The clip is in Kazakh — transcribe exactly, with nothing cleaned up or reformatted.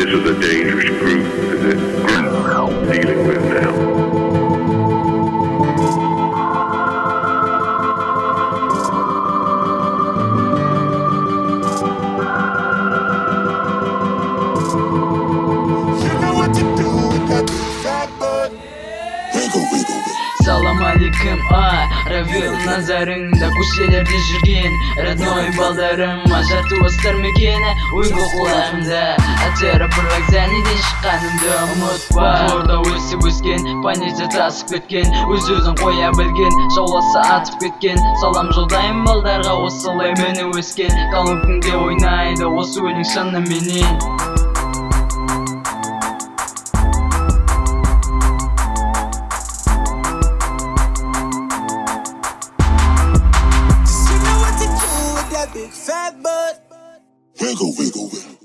this is a dangerous group that we're dealing with now. Салам алейкум, а равил назарыңда көшелерде жүрген родной балдарым ажартуыстар мекені уйгу құлағымда атера бір вокзалден шыққанымды ұмытпа. Жорда өсіп өскен, панезия тасып кеткен, өз-өзін қоя білген, жауласа атып кеткен. Салам жолдайым балдарға, осылай мені өскен, қалыпыңде ойнайды осы өлең шыныменен. Big fat butt. Wiggle, wiggle, wiggle.